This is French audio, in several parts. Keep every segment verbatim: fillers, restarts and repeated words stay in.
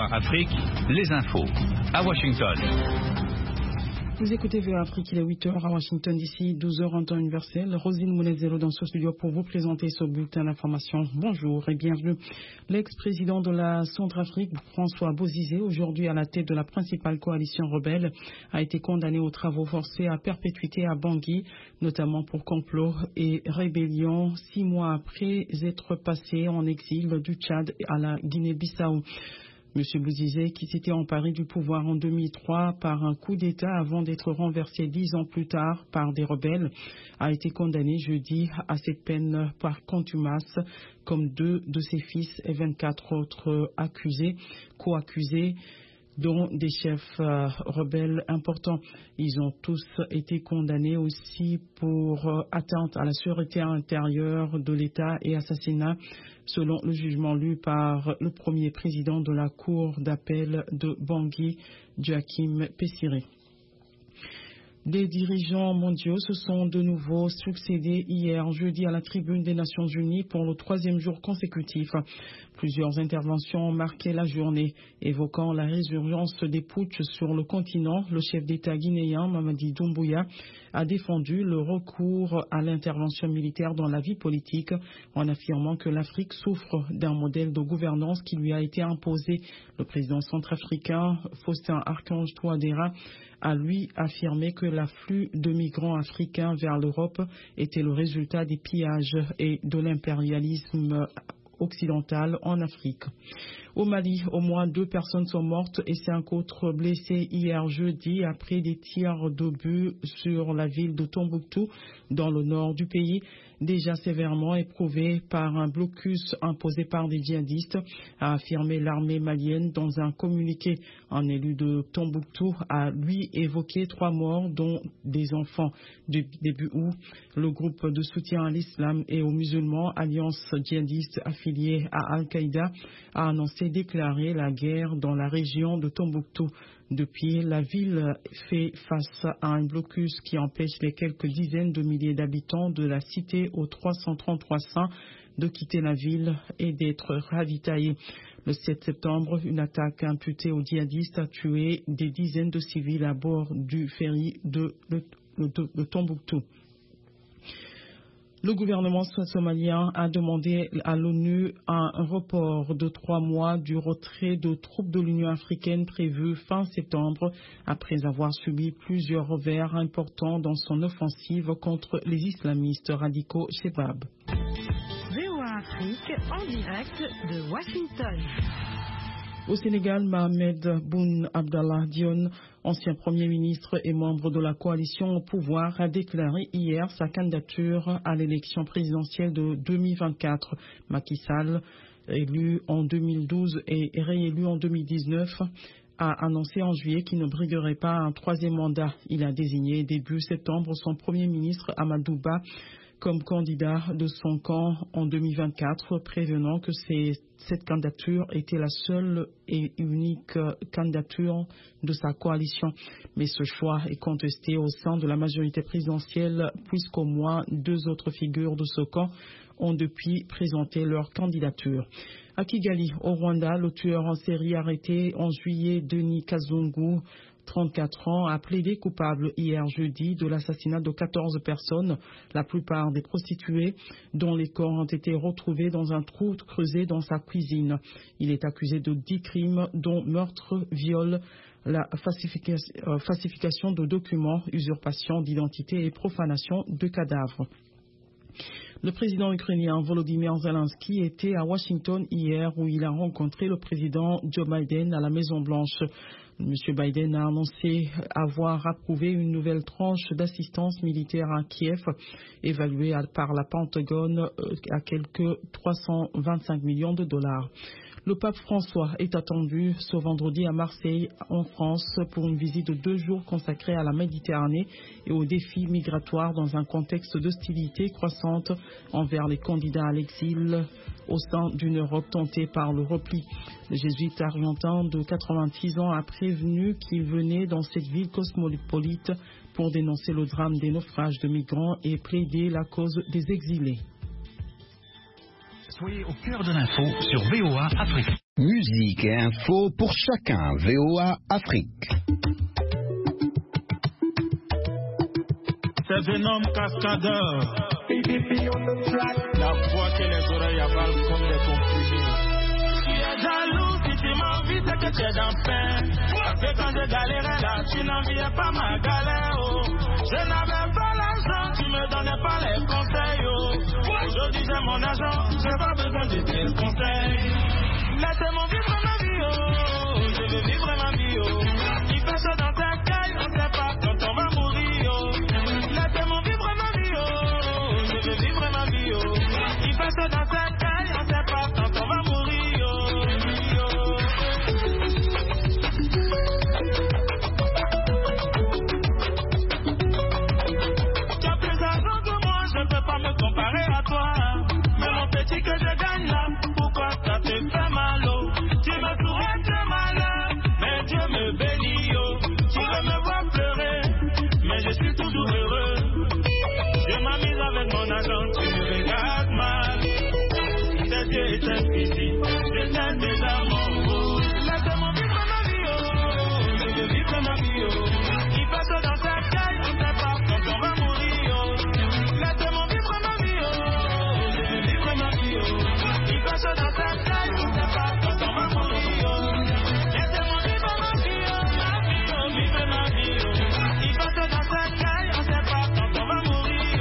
Afrique, les infos. À Washington. Vous écoutez V O A Afrique, il est huit heures à Washington, d'ici douze heures en temps universel. Rosine Mounezero dans ce studio pour vous présenter ce bulletin d'information. Bonjour et bienvenue. L'ex-président de la Centrafrique, François Bozizé, aujourd'hui à la tête de la principale coalition rebelle, a été condamné aux travaux forcés à perpétuité à Bangui, notamment pour complot et rébellion, six mois après être passé en exil du Tchad à la Guinée-Bissau. M. Bozizé, qui s'était emparé du pouvoir en deux mille trois par un coup d'État avant d'être renversé dix ans plus tard par des rebelles, a été condamné jeudi à cette peine par contumace, comme deux de ses fils et vingt-quatre autres accusés, co-accusés, dont des chefs euh, rebelles importants. Ils ont tous été condamnés aussi pour euh, atteinte à la sûreté intérieure de l'État et assassinat, selon le jugement lu par le premier président de la Cour d'appel de Bangui, Joachim Pessiré. Des dirigeants mondiaux se sont de nouveau succédés hier jeudi à la tribune des Nations Unies pour le troisième jour consécutif. Plusieurs interventions ont marqué la journée, évoquant la résurgence des putschs sur le continent. Le chef d'État guinéen, Mamadi Doumbouya, a défendu le recours à l'intervention militaire dans la vie politique en affirmant que l'Afrique souffre d'un modèle de gouvernance qui lui a été imposé. Le président centrafricain, Faustin Archange Touadéra, a lui affirmé que l'afflux de migrants africains vers l'Europe était le résultat des pillages et de l'impérialisme occidental en Afrique. Au Mali, au moins deux personnes sont mortes et cinq autres blessées hier jeudi après des tirs d'obus sur la ville de Tombouctou dans le nord du pays, déjà sévèrement éprouvé par un blocus imposé par des djihadistes, a affirmé l'armée malienne dans un communiqué. Un élu de Tombouctou a lui évoqué trois morts, dont des enfants. Du début août, le groupe de soutien à l'islam et aux musulmans, alliance djihadiste affiliée à Al-Qaïda, a annoncé déclarer la guerre dans la région de Tombouctou. Depuis, la ville fait face à un blocus qui empêche les quelques dizaines de milliers d'habitants de la cité aux trois cent trente-trois saints de quitter la ville et d'être ravitaillés. Le sept septembre, une attaque imputée aux djihadistes a tué des dizaines de civils à bord du ferry de, de, de, de Tombouctou. Le gouvernement somalien a demandé à l'ONU un report de trois mois du retrait de troupes de l'Union africaine prévu fin septembre, après avoir subi plusieurs revers importants dans son offensive contre les islamistes radicaux Chebab. V O A Afrique en direct de Washington. Au Sénégal, Mohamed Boun Abdallah Dionne, ancien Premier ministre et membre de la coalition au pouvoir, a déclaré hier sa candidature à l'élection présidentielle de deux mille vingt-quatre. Macky Sall, élu en deux mille douze et réélu en deux mille dix-neuf, a annoncé en juillet qu'il ne briguerait pas un troisième mandat. Il a désigné début septembre son Premier ministre Amadou Ba comme candidat de son camp en deux mille vingt-quatre, prévenant que c'est, cette candidature était la seule et unique candidature de sa coalition. Mais ce choix est contesté au sein de la majorité présidentielle, puisqu'au moins deux autres figures de ce camp ont depuis présenté leur candidature. À Kigali, au Rwanda, le tueur en série arrêté en juillet, Denis Kazungu, trente-quatre ans, a plaidé coupable hier jeudi de l'assassinat de quatorze personnes, la plupart des prostituées, dont les corps ont été retrouvés dans un trou creusé dans sa cuisine. Il est accusé de dix crimes, dont meurtre, viol, la falsification, falsification de documents, usurpation d'identité et profanation de cadavres. Le président ukrainien Volodymyr Zelensky était à Washington hier où il a rencontré le président Joe Biden à la Maison-Blanche. M. Biden a annoncé avoir approuvé une nouvelle tranche d'assistance militaire à Kiev, évaluée par la Pentagone à quelques trois cent vingt-cinq millions de dollars. Le pape François est attendu ce vendredi à Marseille, en France, pour une visite de deux jours consacrée à la Méditerranée et aux défis migratoires dans un contexte d'hostilité croissante envers les candidats à l'exil au sein d'une Europe tentée par le repli. Le jésuite argentin de quatre-vingt-six ans a prévenu qu'il venait dans cette ville cosmopolite pour dénoncer le drame des naufrages de migrants et plaider la cause des exilés. Soyez au cœur de l'info sur V O A Afrique. Musique et info pour chacun. V O A Afrique. C'est un homme cascadeur. La voix que les oreilles avalent comme des comprimés. Tu es jaloux si tu m'envies, c'est que tu es dans peine. Parce que quand je galérais là, tu n'enviais pas ma galère. Oh. Je n'avais pas l'argent, tu me donnais pas les conseils. Oh. Aujourd'hui j'ai mon argent, j'ai pas besoin de tes conseils. Laissez-moi vivre ma vie, oh. Je veux vivre ma vie, oh. Il fait chaud dans ta caille, on sait pas quand on va mourir, oh. Laissez-moi vivre ma vie, oh. Je veux vivre ma vie, oh. Il fait chaud dans ta caille, on sait pas quand on va mourir, oh. Tu as plus d'argent que moi, je ne peux pas me comparer à toi. Mais mon petit que je gagne là, pourquoi ça te fait mal, oh? Tu me souhaites le malheur, mais Dieu me bénit, oh. Tu veux me voir pleurer, mais je suis toujours heureux. Je m'amuse avec mon argent, tu me regardes mal. C'est Dieu et c'est physique, je t'aime déjà mon beau. Laissez-moi vivre ma vie, oh. Je veux vivre ma vie, oh. Il passe dans sa caille, on sait pas quand on va mourir, oh. Laissez-moi vivre ma vie, oh. Je veux vivre ma vie, oh. Il passe dans sa caille, on sait pas quand on va mourir, oh. Laissez-moi vivre ma vie, oh. Ma vie, oh. Vivre ma vie, oh. Il passe dans sa caille, on sait pas quand on va mourir,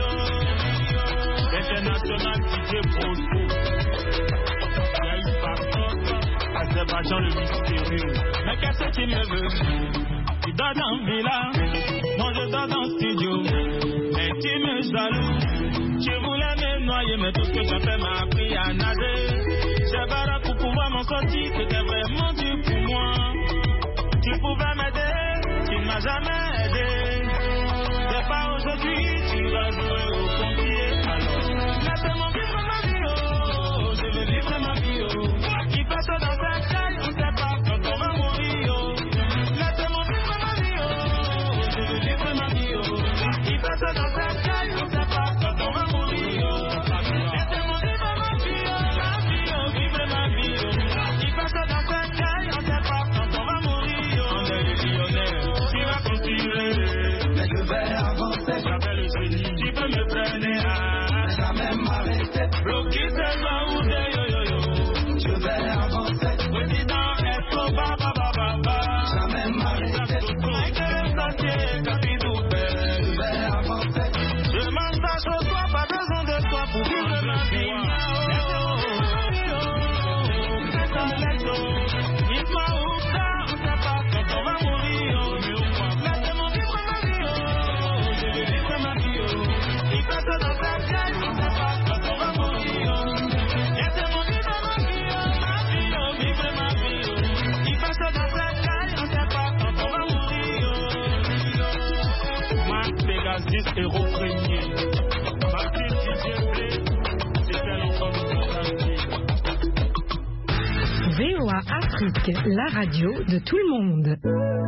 oh. International D J Brosco. Il y a eu par contre Azerbaïdjan le mystérieux. Mais qu'est-ce que tu me veux? Tu dors dans le villa, moi je dors dans le studio. Mais tu me jaloux. Tu voulais me noyer, mais tout ce que j'ai fait m'a appris à nager. J'ai barré pour pouvoir m'en sortir, c'était vraiment dur pour moi. Tu pouvais m'aider, tu ne m'as jamais aidé. C'est pas aujourd'hui, tu vas jouer au pompier. Alors, laissez-moi vivre ma vie, oh. Je veux vivre ma vie, oh. Qui passe dans ta caille, on sait pas quand on va mourir, oh. Laissez-moi vivre ma vie, oh. Je veux vivre ma vie, oh. Qui passe dans ta caille, on sait pas quand on va mourir, oh. Laissez-moi vivre ma vie, oh. Ma vie, oh. Vivre ma vie, oh. Qui passe dans ta caille, on sait pas quand on va mourir, oh. On est les millionnaires, tu vas continuer. Mais je vais avancer. J'appelle le génie, tu peux me freiner, ah. Jamais m'arrêter. Bloquer tes doigts ou des yo yo yo. Je vais avancer. Président Escobar, ba ba ba ba. Jamais m'arrêter. Je vais avancer. Je m'attache au toit, pas besoin de toi pour vivre ma vie. Dis-moi où ça, on sait pas quand on va mourir. Laissez-moi vivre ma vie, oh. Je veux vivre ma vie, oh. Il passe dans ta caille, on sait pas quand on va mourir. Laissez-moi vivre ma vie, oh. Ma vie, oh. Vivre ma vie, oh. Il passe dans ta caille, on sait pas quand on va mourir. Max Pegasus, héros premier. Baptiste D J Blé, c'était l'enfant de mon quartier. V O A Afrique, la radio de tout le monde.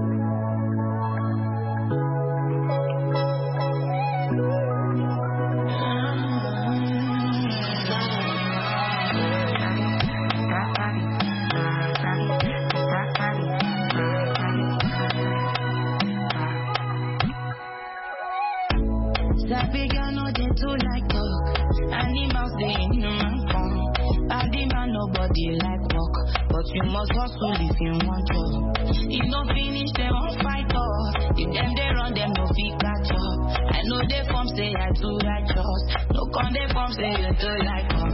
That big girl know they too like talk. Animals they in human form. Body man nobody like walk, but you must hustle if you want to. If no finish they won't fight up. If them they run them no fit catch up. I know they come say I too righteous. No come they come say you too like us.